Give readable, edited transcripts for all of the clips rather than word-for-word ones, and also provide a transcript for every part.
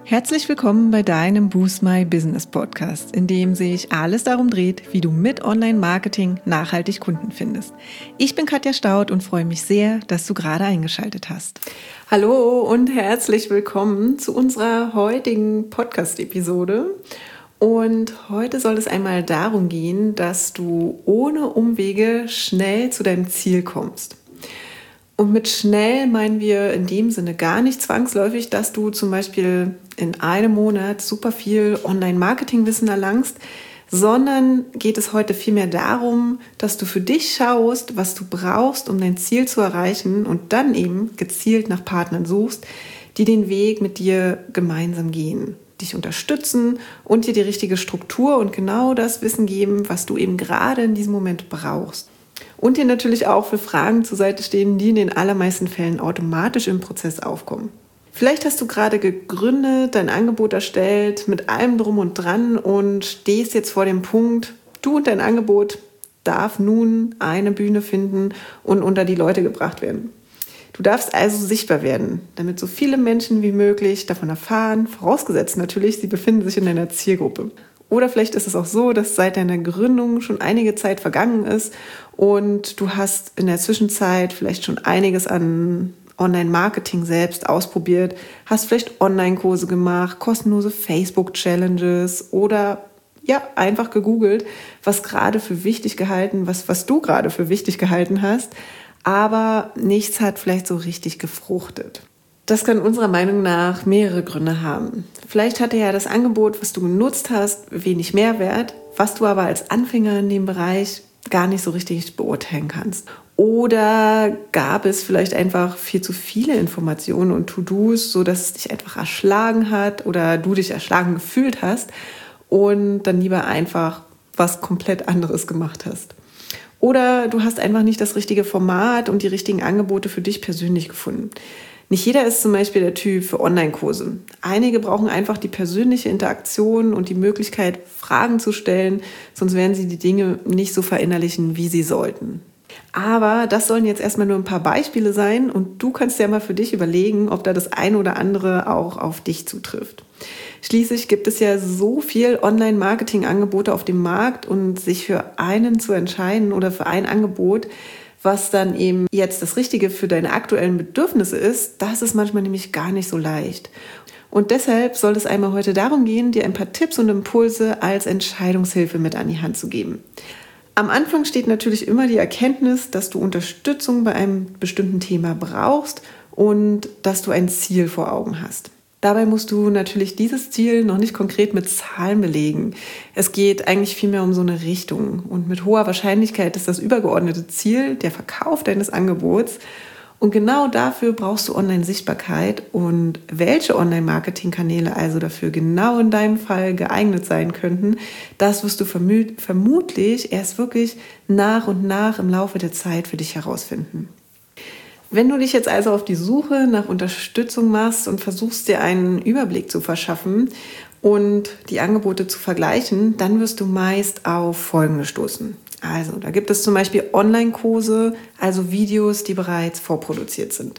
Herzlich willkommen bei deinem Boost My Business Podcast, in dem sich alles darum dreht, wie du mit Online-Marketing nachhaltig Kunden findest. Ich bin Katja Staud und freue mich sehr, dass du gerade eingeschaltet hast. Hallo und herzlich willkommen zu unserer heutigen Podcast-Episode. Und heute soll es einmal darum gehen, dass du ohne Umwege schnell zu deinem Ziel kommst. Und mit schnell meinen wir in dem Sinne gar nicht zwangsläufig, dass du zum Beispiel in einem Monat super viel Online-Marketing-Wissen erlangst, sondern geht es heute vielmehr darum, dass du für dich schaust, was du brauchst, um dein Ziel zu erreichen und dann eben gezielt nach Partnern suchst, die den Weg mit dir gemeinsam gehen, dich unterstützen und dir die richtige Struktur und genau das Wissen geben, was du eben gerade in diesem Moment brauchst. Und dir natürlich auch für Fragen zur Seite stehen, die in den allermeisten Fällen automatisch im Prozess aufkommen. Vielleicht hast du gerade gegründet, dein Angebot erstellt, mit allem drum und dran und stehst jetzt vor dem Punkt, du und dein Angebot darf nun eine Bühne finden und unter die Leute gebracht werden. Du darfst also sichtbar werden, damit so viele Menschen wie möglich davon erfahren, vorausgesetzt natürlich, sie befinden sich in deiner Zielgruppe. Oder vielleicht ist es auch so, dass seit deiner Gründung schon einige Zeit vergangen ist und du hast in der Zwischenzeit vielleicht schon einiges an Online-Marketing selbst ausprobiert, hast vielleicht Online-Kurse gemacht, kostenlose Facebook-Challenges oder ja, einfach gegoogelt, was du gerade für wichtig gehalten hast, aber nichts hat vielleicht so richtig gefruchtet. Das kann unserer Meinung nach mehrere Gründe haben. Vielleicht hatte ja das Angebot, was du genutzt hast, wenig Mehrwert, was du aber als Anfänger in dem Bereich gar nicht so richtig beurteilen kannst. Oder gab es vielleicht einfach viel zu viele Informationen und To-Dos, sodass es dich einfach erschlagen hat oder du dich erschlagen gefühlt hast und dann lieber einfach was komplett anderes gemacht hast. Oder du hast einfach nicht das richtige Format und die richtigen Angebote für dich persönlich gefunden. Nicht jeder ist zum Beispiel der Typ für Online-Kurse. Einige brauchen einfach die persönliche Interaktion und die Möglichkeit, Fragen zu stellen, sonst werden sie die Dinge nicht so verinnerlichen, wie sie sollten. Aber das sollen jetzt erstmal nur ein paar Beispiele sein und du kannst ja mal für dich überlegen, ob da das eine oder andere auch auf dich zutrifft. Schließlich gibt es ja so viel Online-Marketing-Angebote auf dem Markt und sich für einen zu entscheiden oder für ein Angebot, was dann eben jetzt das Richtige für deine aktuellen Bedürfnisse ist, das ist manchmal nämlich gar nicht so leicht. Und deshalb soll es einmal heute darum gehen, dir ein paar Tipps und Impulse als Entscheidungshilfe mit an die Hand zu geben. Am Anfang steht natürlich immer die Erkenntnis, dass du Unterstützung bei einem bestimmten Thema brauchst und dass du ein Ziel vor Augen hast. Dabei musst du natürlich dieses Ziel noch nicht konkret mit Zahlen belegen. Es geht eigentlich vielmehr um so eine Richtung. Und mit hoher Wahrscheinlichkeit ist das übergeordnete Ziel der Verkauf deines Angebots. Und genau dafür brauchst du Online-Sichtbarkeit. Und welche Online-Marketing-Kanäle also dafür genau in deinem Fall geeignet sein könnten, das wirst du vermutlich erst wirklich nach und nach im Laufe der Zeit für dich herausfinden. Wenn du dich jetzt also auf die Suche nach Unterstützung machst und versuchst, dir einen Überblick zu verschaffen und die Angebote zu vergleichen, dann wirst du meist auf Folgende stoßen. Also, da gibt es zum Beispiel Online-Kurse, also Videos, die bereits vorproduziert sind.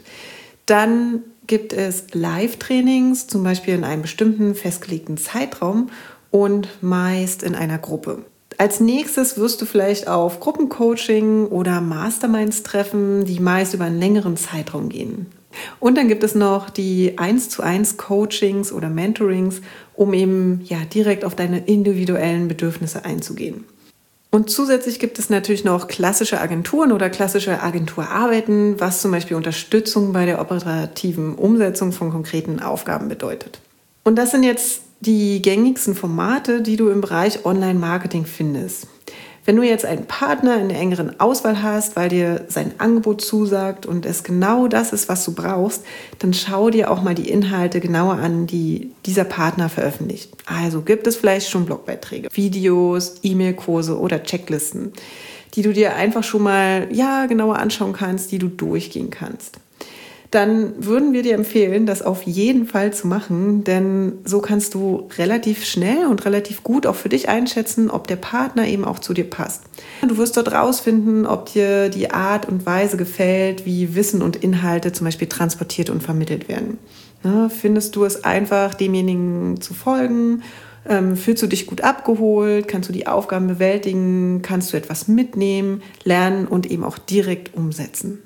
Dann gibt es Live-Trainings, zum Beispiel in einem bestimmten festgelegten Zeitraum und meist in einer Gruppe. Als nächstes wirst du vielleicht auf Gruppencoaching oder Masterminds treffen, die meist über einen längeren Zeitraum gehen. Und dann gibt es noch die 1:1 Coachings oder Mentorings, um eben direkt auf deine individuellen Bedürfnisse einzugehen. Und zusätzlich gibt es natürlich noch klassische Agenturen oder klassische Agenturarbeiten, was zum Beispiel Unterstützung bei der operativen Umsetzung von konkreten Aufgaben bedeutet. Und das sind jetzt die gängigsten Formate, die du im Bereich Online-Marketing findest. Wenn du jetzt einen Partner in der engeren Auswahl hast, weil dir sein Angebot zusagt und es genau das ist, was du brauchst, dann schau dir auch mal die Inhalte genauer an, die dieser Partner veröffentlicht. Also gibt es vielleicht schon Blogbeiträge, Videos, E-Mail-Kurse oder Checklisten, die du dir einfach schon mal genauer anschauen kannst, die du durchgehen kannst. dann würden wir dir empfehlen, das auf jeden Fall zu machen, denn so kannst du relativ schnell und relativ gut auch für dich einschätzen, ob der Partner eben auch zu dir passt. Du wirst dort rausfinden, ob dir die Art und Weise gefällt, wie Wissen und Inhalte zum Beispiel transportiert und vermittelt werden. Findest du es einfach, demjenigen zu folgen? Fühlst du dich gut abgeholt? Kannst du die Aufgaben bewältigen? Kannst du etwas mitnehmen, lernen und eben auch direkt umsetzen?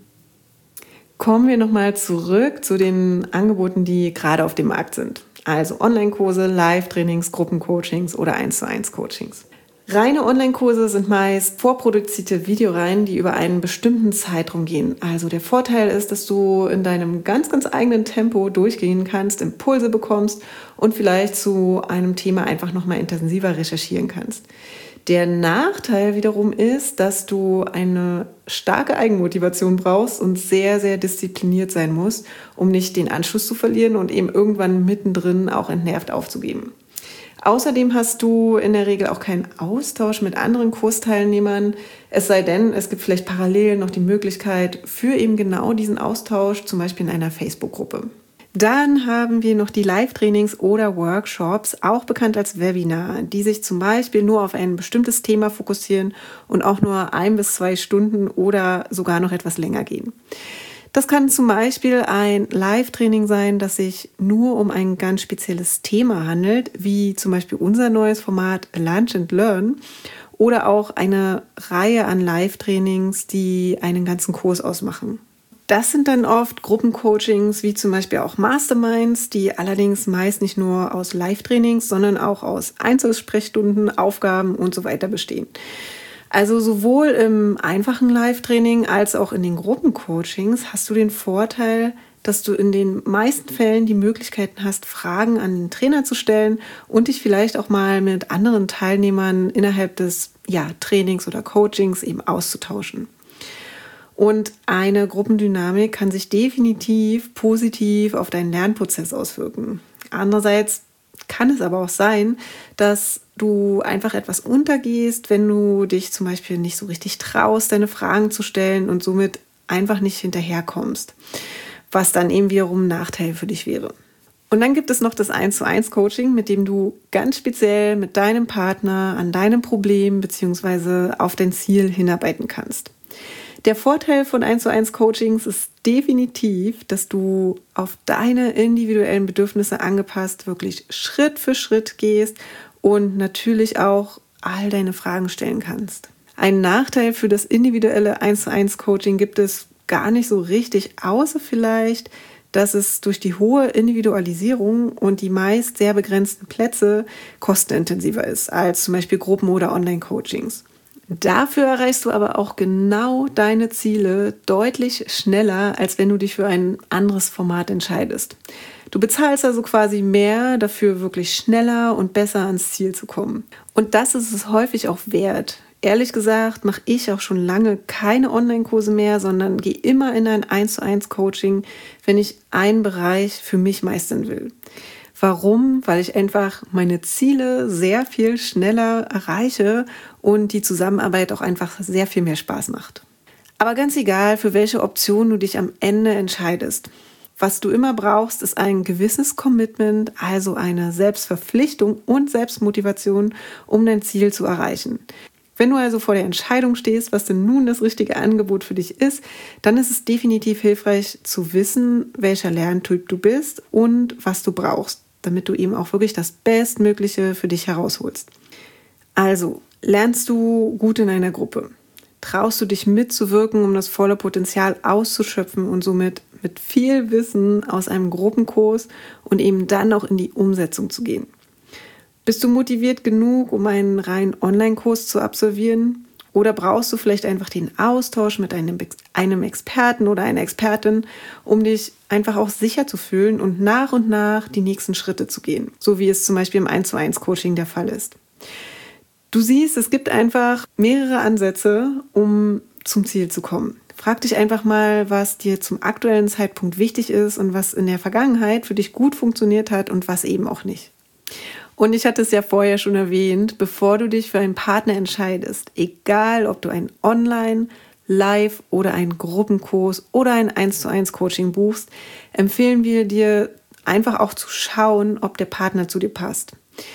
Kommen wir nochmal zurück zu den Angeboten, die gerade auf dem Markt sind. Also Online-Kurse, Live-Trainings, Gruppencoachings oder 1:1 Coachings. Reine Online-Kurse sind meist vorproduzierte Videoreihen, die über einen bestimmten Zeitraum gehen. Also der Vorteil ist, dass du in deinem ganz, ganz eigenen Tempo durchgehen kannst, Impulse bekommst und vielleicht zu einem Thema einfach nochmal intensiver recherchieren kannst. Der Nachteil wiederum ist, dass du eine starke Eigenmotivation brauchst und sehr, sehr diszipliniert sein musst, um nicht den Anschluss zu verlieren und eben irgendwann mittendrin auch entnervt aufzugeben. Außerdem hast du in der Regel auch keinen Austausch mit anderen Kursteilnehmern, es sei denn, es gibt vielleicht parallel noch die Möglichkeit für eben genau diesen Austausch, zum Beispiel in einer Facebook-Gruppe. Dann haben wir noch die Live-Trainings oder Workshops, auch bekannt als Webinar, die sich zum Beispiel nur auf ein bestimmtes Thema fokussieren und auch nur 1 bis 2 Stunden oder sogar noch etwas länger gehen. Das kann zum Beispiel ein Live-Training sein, das sich nur um ein ganz spezielles Thema handelt, wie zum Beispiel unser neues Format Lunch and Learn oder auch eine Reihe an Live-Trainings, die einen ganzen Kurs ausmachen. Das sind dann oft Gruppencoachings, wie zum Beispiel auch Masterminds, die allerdings meist nicht nur aus Live-Trainings, sondern auch aus Einzelsprechstunden, Aufgaben und so weiter bestehen. Also sowohl im einfachen Live-Training als auch in den Gruppencoachings hast du den Vorteil, dass du in den meisten Fällen die Möglichkeiten hast, Fragen an den Trainer zu stellen und dich vielleicht auch mal mit anderen Teilnehmern innerhalb des Trainings oder Coachings eben auszutauschen. Und eine Gruppendynamik kann sich definitiv positiv auf deinen Lernprozess auswirken. Andererseits kann es aber auch sein, dass du einfach etwas untergehst, wenn du dich zum Beispiel nicht so richtig traust, deine Fragen zu stellen und somit einfach nicht hinterherkommst, was dann eben wiederum ein Nachteil für dich wäre. Und dann gibt es noch das 1:1 Coaching, mit dem du ganz speziell mit deinem Partner an deinem Problem bzw. auf dein Ziel hinarbeiten kannst. Der Vorteil von 1:1 Coachings ist definitiv, dass du auf deine individuellen Bedürfnisse angepasst wirklich Schritt für Schritt gehst und natürlich auch all deine Fragen stellen kannst. Einen Nachteil für das individuelle 1:1 Coaching gibt es gar nicht so richtig, außer vielleicht, dass es durch die hohe Individualisierung und die meist sehr begrenzten Plätze kostenintensiver ist als zum Beispiel Gruppen- oder Online-Coachings. Dafür erreichst du aber auch genau deine Ziele deutlich schneller, als wenn du dich für ein anderes Format entscheidest. Du bezahlst also quasi mehr dafür, wirklich schneller und besser ans Ziel zu kommen. Und das ist es häufig auch wert. Ehrlich gesagt mache ich auch schon lange keine Online-Kurse mehr, sondern gehe immer in ein 1:1 Coaching, wenn ich einen Bereich für mich meistern will. Warum? Weil ich einfach meine Ziele sehr viel schneller erreiche und die Zusammenarbeit auch einfach sehr viel mehr Spaß macht. Aber ganz egal, für welche Option du dich am Ende entscheidest. Was du immer brauchst, ist ein gewisses Commitment, also eine Selbstverpflichtung und Selbstmotivation, um dein Ziel zu erreichen. Wenn du also vor der Entscheidung stehst, was denn nun das richtige Angebot für dich ist, dann ist es definitiv hilfreich zu wissen, welcher Lerntyp du bist und was du brauchst, damit du eben auch wirklich das Bestmögliche für dich herausholst. Also, lernst du gut in einer Gruppe? Traust du dich mitzuwirken, um das volle Potenzial auszuschöpfen und somit mit viel Wissen aus einem Gruppenkurs und eben dann auch in die Umsetzung zu gehen? Bist du motiviert genug, um einen reinen Online-Kurs zu absolvieren? Oder brauchst du vielleicht einfach den Austausch mit einem Experten oder einer Expertin, um dich einfach auch sicher zu fühlen und nach die nächsten Schritte zu gehen, so wie es zum Beispiel im 1:1 Coaching der Fall ist. Du siehst, es gibt einfach mehrere Ansätze, um zum Ziel zu kommen. Frag dich einfach mal, was dir zum aktuellen Zeitpunkt wichtig ist und was in der Vergangenheit für dich gut funktioniert hat und was eben auch nicht. Und ich hatte es ja vorher schon erwähnt, bevor du dich für einen Partner entscheidest, egal ob du ein Online-, Live- oder einen Gruppenkurs oder ein 1:1 Coaching buchst, empfehlen wir dir einfach auch zu schauen, ob der Partner zu dir passt.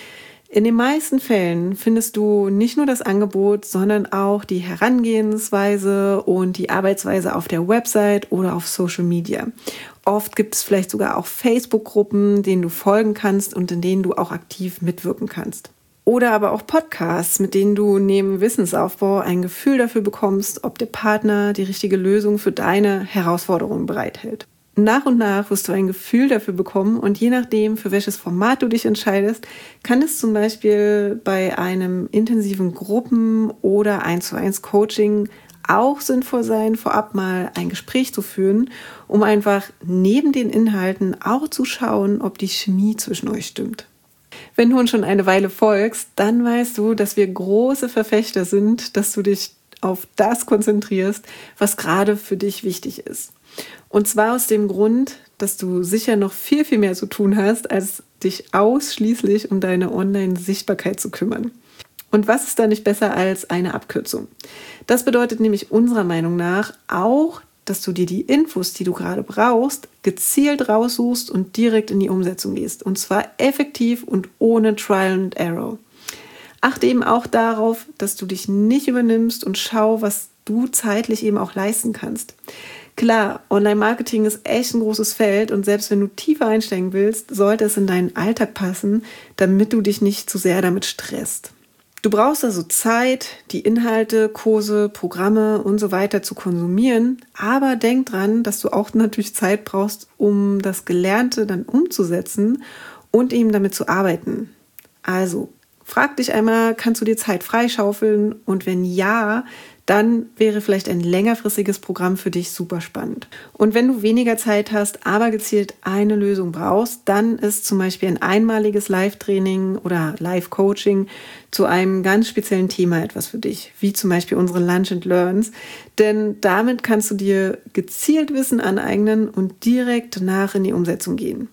In den meisten Fällen findest du nicht nur das Angebot, sondern auch die Herangehensweise und die Arbeitsweise auf der Website oder auf Social Media. Oft gibt es vielleicht sogar auch Facebook-Gruppen, denen du folgen kannst und in denen du auch aktiv mitwirken kannst. Oder aber auch Podcasts, mit denen du neben Wissensaufbau ein Gefühl dafür bekommst, ob der Partner die richtige Lösung für deine Herausforderungen bereithält. Nach und nach wirst du ein Gefühl dafür bekommen und je nachdem, für welches Format du dich entscheidest, kann es zum Beispiel bei einem intensiven Gruppen- oder 1:1 Coaching auch sinnvoll sein, vorab mal ein Gespräch zu führen, um einfach neben den Inhalten auch zu schauen, ob die Chemie zwischen euch stimmt. Wenn du uns schon eine Weile folgst, dann weißt du, dass wir große Verfechter sind, dass du dich auf das konzentrierst, was gerade für dich wichtig ist. Und zwar aus dem Grund, dass du sicher noch viel, viel mehr zu tun hast, als dich ausschließlich um deine Online-Sichtbarkeit zu kümmern. Und was ist da nicht besser als eine Abkürzung? Das bedeutet nämlich unserer Meinung nach auch, dass du dir die Infos, die du gerade brauchst, gezielt raussuchst und direkt in die Umsetzung gehst. Und zwar effektiv und ohne Trial and Error. Achte eben auch darauf, dass du dich nicht übernimmst und schau, was du zeitlich eben auch leisten kannst. Klar, Online-Marketing ist echt ein großes Feld und selbst wenn du tiefer einsteigen willst, sollte es in deinen Alltag passen, damit du dich nicht zu sehr damit stresst. Du brauchst also Zeit, die Inhalte, Kurse, Programme und so weiter zu konsumieren, aber denk dran, dass du auch natürlich Zeit brauchst, um das Gelernte dann umzusetzen und eben damit zu arbeiten. Also, frag dich einmal, kannst du dir Zeit freischaufeln? Und wenn ja, dann wäre vielleicht ein längerfristiges Programm für dich super spannend. Und wenn du weniger Zeit hast, aber gezielt eine Lösung brauchst, dann ist zum Beispiel ein einmaliges Live-Training oder Live-Coaching zu einem ganz speziellen Thema etwas für dich, wie zum Beispiel unsere Lunch and Learns. Denn damit kannst du dir gezielt Wissen aneignen und direkt danach in die Umsetzung gehen.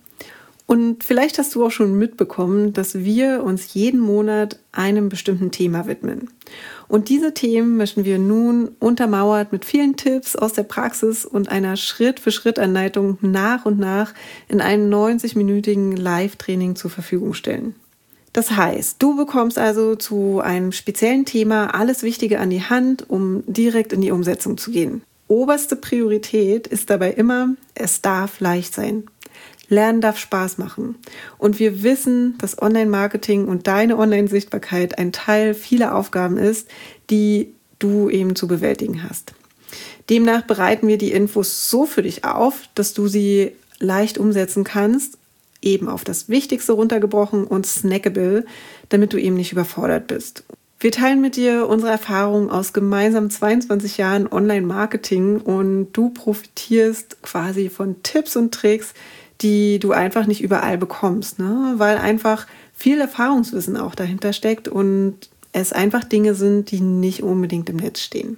Und vielleicht hast du auch schon mitbekommen, dass wir uns jeden Monat einem bestimmten Thema widmen. Und diese Themen möchten wir nun untermauert mit vielen Tipps aus der Praxis und einer Schritt-für-Schritt-Anleitung nach und nach in einem 90-minütigen Live-Training zur Verfügung stellen. Das heißt, du bekommst also zu einem speziellen Thema alles Wichtige an die Hand, um direkt in die Umsetzung zu gehen. Oberste Priorität ist dabei immer, es darf leicht sein. Lernen darf Spaß machen. Und wir wissen, dass Online-Marketing und deine Online-Sichtbarkeit ein Teil vieler Aufgaben ist, die du eben zu bewältigen hast. Demnach bereiten wir die Infos so für dich auf, dass du sie leicht umsetzen kannst, eben auf das Wichtigste runtergebrochen und snackable, damit du eben nicht überfordert bist. Wir teilen mit dir unsere Erfahrungen aus gemeinsam 22 Jahren Online-Marketing und du profitierst quasi von Tipps und Tricks, die du einfach nicht überall bekommst, ne? Weil einfach viel Erfahrungswissen auch dahinter steckt und es einfach Dinge sind, die nicht unbedingt im Netz stehen.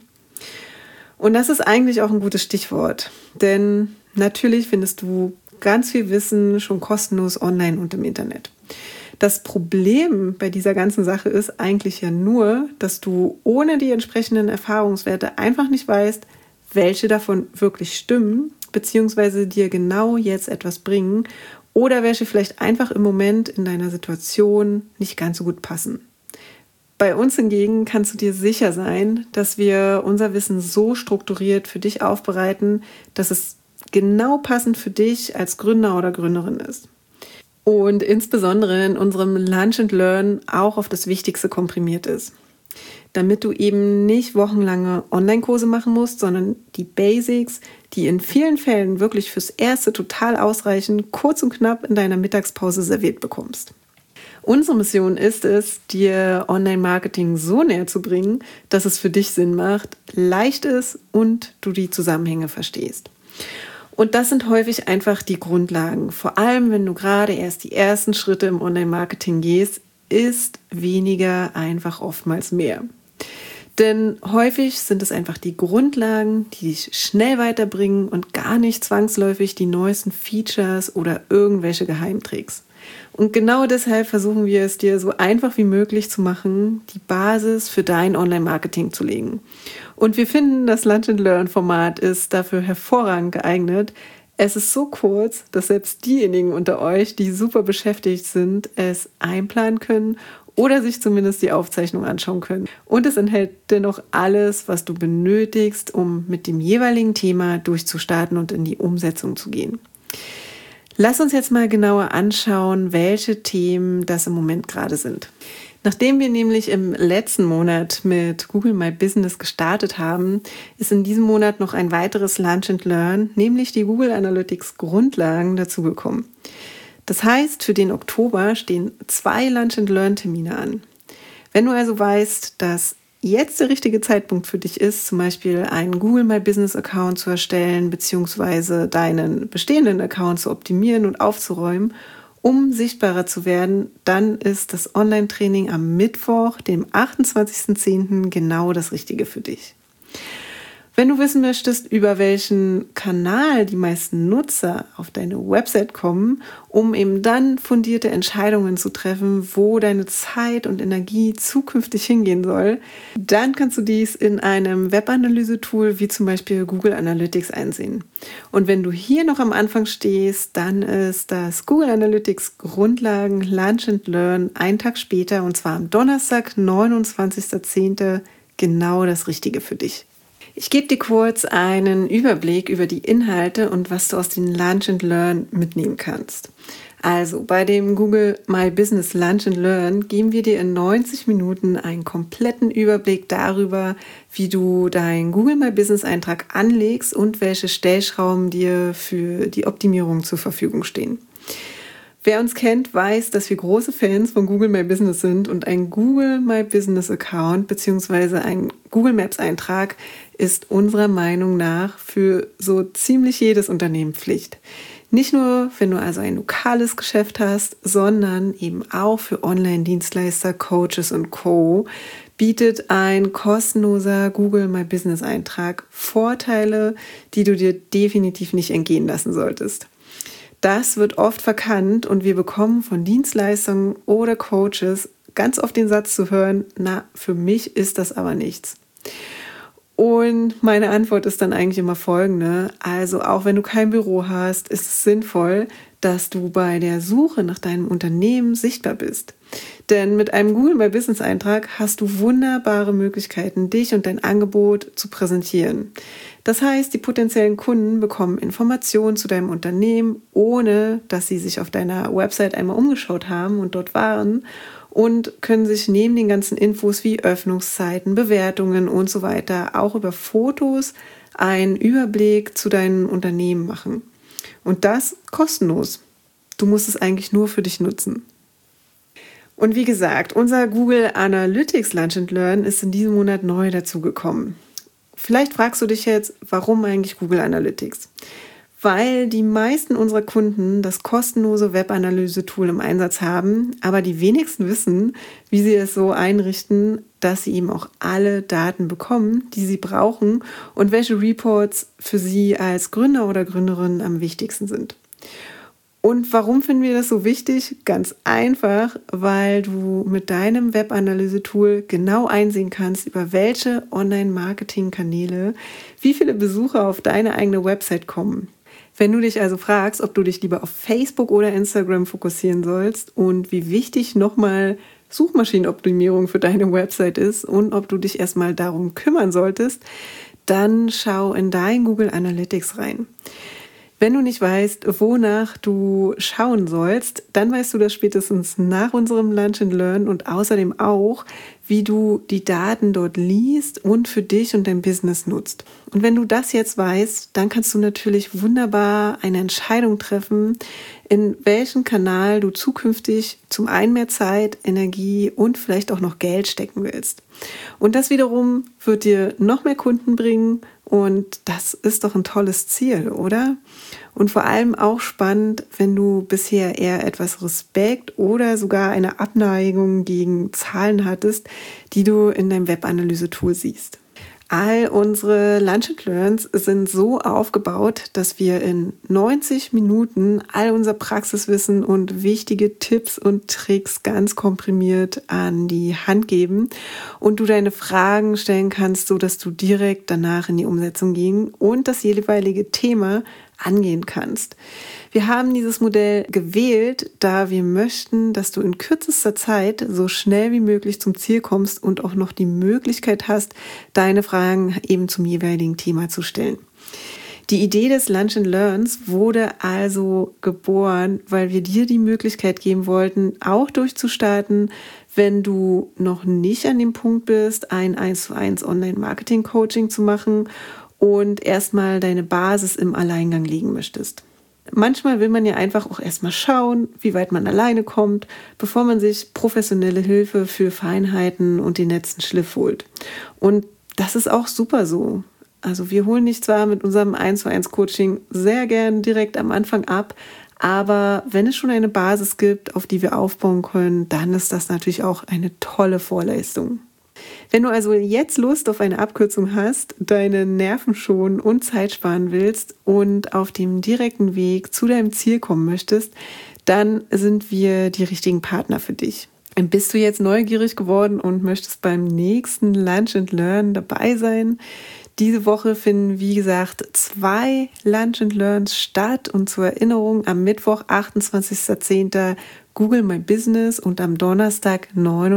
Und das ist eigentlich auch ein gutes Stichwort, denn natürlich findest du ganz viel Wissen schon kostenlos online und im Internet. Das Problem bei dieser ganzen Sache ist eigentlich ja nur, dass du ohne die entsprechenden Erfahrungswerte einfach nicht weißt, welche davon wirklich stimmen, beziehungsweise dir genau jetzt etwas bringen oder welche vielleicht einfach im Moment in deiner Situation nicht ganz so gut passen. Bei uns hingegen kannst du dir sicher sein, dass wir unser Wissen so strukturiert für dich aufbereiten, dass es genau passend für dich als Gründer oder Gründerin ist. Und insbesondere in unserem Lunch and Learn auch auf das Wichtigste komprimiert ist. Damit du eben nicht wochenlange Online-Kurse machen musst, sondern die Basics, die in vielen Fällen wirklich fürs Erste total ausreichen, kurz und knapp in deiner Mittagspause serviert bekommst. Unsere Mission ist es, dir Online-Marketing so näher zu bringen, dass es für dich Sinn macht, leicht ist und du die Zusammenhänge verstehst. Und das sind häufig einfach die Grundlagen. Vor allem, wenn du gerade erst die ersten Schritte im Online-Marketing gehst, ist weniger einfach oftmals mehr. Denn häufig sind es einfach die Grundlagen, die dich schnell weiterbringen und gar nicht zwangsläufig die neuesten Features oder irgendwelche Geheimtricks. Und genau deshalb versuchen wir es dir so einfach wie möglich zu machen, die Basis für dein Online-Marketing zu legen. Und wir finden, das Lunch-and-Learn-Format ist dafür hervorragend geeignet. Es ist so kurz, dass selbst diejenigen unter euch, die super beschäftigt sind, es einplanen können oder sich zumindest die Aufzeichnung anschauen können. Und es enthält dennoch alles, was du benötigst, um mit dem jeweiligen Thema durchzustarten und in die Umsetzung zu gehen. Lass uns jetzt mal genauer anschauen, welche Themen das im Moment gerade sind. Nachdem wir nämlich im letzten Monat mit Google My Business gestartet haben, ist in diesem Monat noch ein weiteres Lunch and Learn, nämlich die Google Analytics Grundlagen, dazugekommen. Das heißt, für den Oktober stehen 2 Lunch and Learn Termine an. Wenn du also weißt, dass jetzt der richtige Zeitpunkt für dich ist, zum Beispiel einen Google My Business Account zu erstellen, beziehungsweise deinen bestehenden Account zu optimieren und aufzuräumen, um sichtbarer zu werden, dann ist das Online-Training am Mittwoch, dem 28.10. genau das Richtige für dich. Wenn du wissen möchtest, über welchen Kanal die meisten Nutzer auf deine Website kommen, um eben dann fundierte Entscheidungen zu treffen, wo deine Zeit und Energie zukünftig hingehen soll, dann kannst du dies in einem Webanalyse-Tool wie zum Beispiel Google Analytics einsehen. Und wenn du hier noch am Anfang stehst, dann ist das Google Analytics Grundlagen Lunch and Learn einen Tag später, und zwar am Donnerstag, 29.10. genau das Richtige für dich. Ich gebe dir kurz einen Überblick über die Inhalte und was du aus dem Lunch and Learn mitnehmen kannst. Also bei dem Google My Business Lunch and Learn geben wir dir in 90 Minuten einen kompletten Überblick darüber, wie du deinen Google My Business Eintrag anlegst und welche Stellschrauben dir für die Optimierung zur Verfügung stehen. Wer uns kennt, weiß, dass wir große Fans von Google My Business sind und ein Google My Business Account bzw. ein Google Maps Eintrag ist unserer Meinung nach für so ziemlich jedes Unternehmen Pflicht. Nicht nur, wenn du also ein lokales Geschäft hast, sondern eben auch für Online-Dienstleister, Coaches und Co. bietet ein kostenloser Google My Business Eintrag Vorteile, die du dir definitiv nicht entgehen lassen solltest. Das wird oft verkannt und wir bekommen von Dienstleistern oder Coaches ganz oft den Satz zu hören, na, für mich ist das aber nichts. Und meine Antwort ist dann eigentlich immer folgende: Also auch wenn du kein Büro hast, ist es sinnvoll, dass du bei der Suche nach deinem Unternehmen sichtbar bist. Denn mit einem Google My Business Eintrag hast du wunderbare Möglichkeiten, dich und dein Angebot zu präsentieren. Das heißt, die potenziellen Kunden bekommen Informationen zu deinem Unternehmen, ohne dass sie sich auf deiner Website einmal umgeschaut haben und dort waren, und können sich neben den ganzen Infos wie Öffnungszeiten, Bewertungen und so weiter auch über Fotos einen Überblick zu deinem Unternehmen machen. Und das kostenlos. Du musst es eigentlich nur für dich nutzen. Und wie gesagt, unser Google Analytics Lunch and Learn ist in diesem Monat neu dazugekommen. Vielleicht fragst du dich jetzt, warum eigentlich Google Analytics? Weil die meisten unserer Kunden das kostenlose Webanalyse-Tool im Einsatz haben, aber die wenigsten wissen, wie sie es so einrichten, dass sie eben auch alle Daten bekommen, die sie brauchen und welche Reports für sie als Gründer oder Gründerin am wichtigsten sind. Und warum finden wir das so wichtig? Ganz einfach, weil du mit deinem Webanalyse-Tool genau einsehen kannst, über welche Online-Marketing-Kanäle wie viele Besucher auf deine eigene Website kommen. Wenn du dich also fragst, ob du dich lieber auf Facebook oder Instagram fokussieren sollst und wie wichtig nochmal Suchmaschinenoptimierung für deine Website ist und ob du dich erstmal darum kümmern solltest, dann schau in dein Google Analytics rein. Wenn du nicht weißt, wonach du schauen sollst, dann weißt du das spätestens nach unserem Lunch and Learn und außerdem auch, wie du die Daten dort liest und für dich und dein Business nutzt. Und wenn du das jetzt weißt, dann kannst du natürlich wunderbar eine Entscheidung treffen, in welchen Kanal du zukünftig zum einen mehr Zeit, Energie und vielleicht auch noch Geld stecken willst. Und das wiederum wird dir noch mehr Kunden bringen und das ist doch ein tolles Ziel, oder? Und vor allem auch spannend, wenn du bisher eher etwas Respekt oder sogar eine Abneigung gegen Zahlen hattest, die du in deinem Webanalyse-Tool siehst. All unsere Lunch and Learns sind so aufgebaut, dass wir in 90 Minuten all unser Praxiswissen und wichtige Tipps und Tricks ganz komprimiert an die Hand geben und du deine Fragen stellen kannst, so dass du direkt danach in die Umsetzung gehen und das jeweilige Thema angehen kannst. Wir haben dieses Modell gewählt, da wir möchten, dass du in kürzester Zeit so schnell wie möglich zum Ziel kommst und auch noch die Möglichkeit hast, deine Fragen eben zum jeweiligen Thema zu stellen. Die Idee des Lunch and Learns wurde also geboren, weil wir dir die Möglichkeit geben wollten, auch durchzustarten, wenn du noch nicht an dem Punkt bist, ein 1:1 Online-Marketing-Coaching zu machen und erstmal deine Basis im Alleingang legen möchtest. Manchmal will man ja einfach auch erstmal schauen, wie weit man alleine kommt, bevor man sich professionelle Hilfe für Feinheiten und den letzten Schliff holt. Und das ist auch super so. Also wir holen dich zwar mit unserem 1:1 Coaching sehr gern direkt am Anfang ab, aber wenn es schon eine Basis gibt, auf die wir aufbauen können, dann ist das natürlich auch eine tolle Vorleistung. Wenn du also jetzt Lust auf eine Abkürzung hast, deine Nerven schonen und Zeit sparen willst und auf dem direkten Weg zu deinem Ziel kommen möchtest, dann sind wir die richtigen Partner für dich. Bist du jetzt neugierig geworden und möchtest beim nächsten Lunch and Learn dabei sein? Diese Woche finden, wie gesagt, 2 Lunch and Learns statt und zur Erinnerung am Mittwoch, 28.10. Google My Business und am Donnerstag,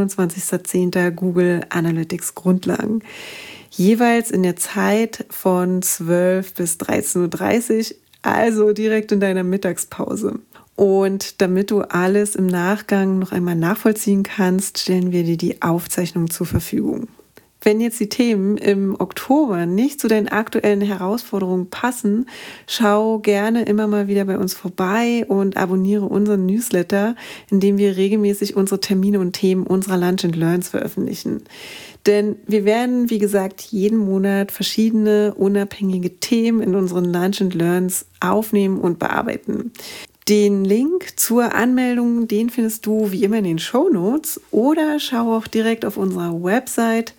29.10. Google Analytics Grundlagen. Jeweils in der Zeit von 12 bis 13.30 Uhr, also direkt in deiner Mittagspause. Und damit du alles im Nachgang noch einmal nachvollziehen kannst, stellen wir dir die Aufzeichnung zur Verfügung. Wenn jetzt die Themen im Oktober nicht zu deinen aktuellen Herausforderungen passen, schau gerne immer mal wieder bei uns vorbei und abonniere unseren Newsletter, in dem wir regelmäßig unsere Termine und Themen unserer Lunch and Learns veröffentlichen. Denn wir werden, wie gesagt, jeden Monat verschiedene unabhängige Themen in unseren Lunch and Learns aufnehmen und bearbeiten. Den Link zur Anmeldung, den findest du wie immer in den Shownotes oder schau auch direkt auf unserer Website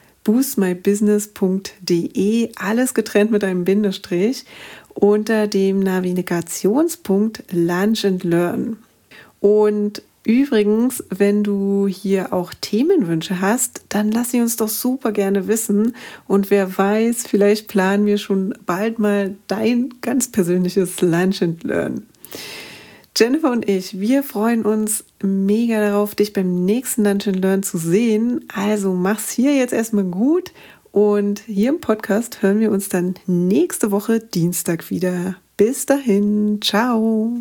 boostmybusiness.de, alles getrennt mit einem Bindestrich, unter dem Navigationspunkt Lunch and Learn. Und übrigens, wenn du hier auch Themenwünsche hast, dann lass sie uns doch super gerne wissen. Und wer weiß, vielleicht planen wir schon bald mal dein ganz persönliches Lunch and Learn. Jennifer und ich, wir freuen uns mega darauf, dich beim nächsten Lunch and Learn zu sehen. Also mach's hier jetzt erstmal gut und hier im Podcast hören wir uns dann nächste Woche Dienstag wieder. Bis dahin, ciao.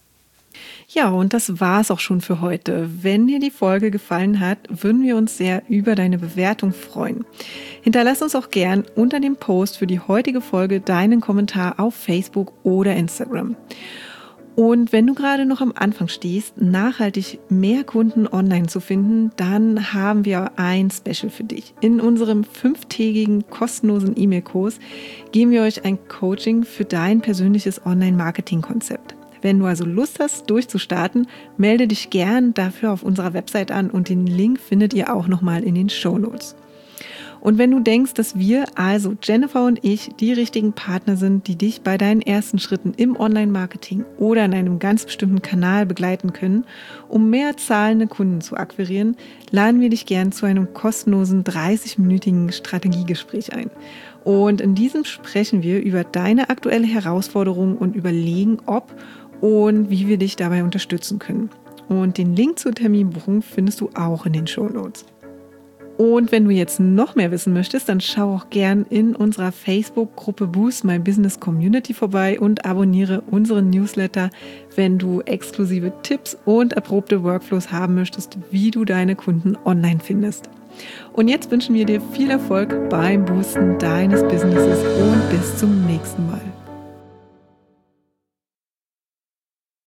Ja, und das war's auch schon für heute. Wenn dir die Folge gefallen hat, würden wir uns sehr über deine Bewertung freuen. Hinterlass uns auch gern unter dem Post für die heutige Folge deinen Kommentar auf Facebook oder Instagram. Und wenn du gerade noch am Anfang stehst, nachhaltig mehr Kunden online zu finden, dann haben wir ein Special für dich. In unserem 5-tägigen kostenlosen E-Mail-Kurs geben wir euch ein Coaching für dein persönliches Online-Marketing-Konzept. Wenn du also Lust hast, durchzustarten, melde dich gern dafür auf unserer Website an und den Link findet ihr auch nochmal in den Shownotes. Und wenn du denkst, dass wir, also Jennifer und ich, die richtigen Partner sind, die dich bei deinen ersten Schritten im Online-Marketing oder in einem ganz bestimmten Kanal begleiten können, um mehr zahlende Kunden zu akquirieren, laden wir dich gern zu einem kostenlosen 30-minütigen Strategiegespräch ein. Und in diesem sprechen wir über deine aktuelle Herausforderung und überlegen, ob und wie wir dich dabei unterstützen können. Und den Link zur Terminbuchung findest du auch in den Shownotes. Und wenn du jetzt noch mehr wissen möchtest, dann schau auch gern in unserer Facebook-Gruppe Boost My Business Community vorbei und abonniere unseren Newsletter, wenn du exklusive Tipps und erprobte Workflows haben möchtest, wie du deine Kunden online findest. Und jetzt wünschen wir dir viel Erfolg beim Boosten deines Businesses und bis zum nächsten Mal.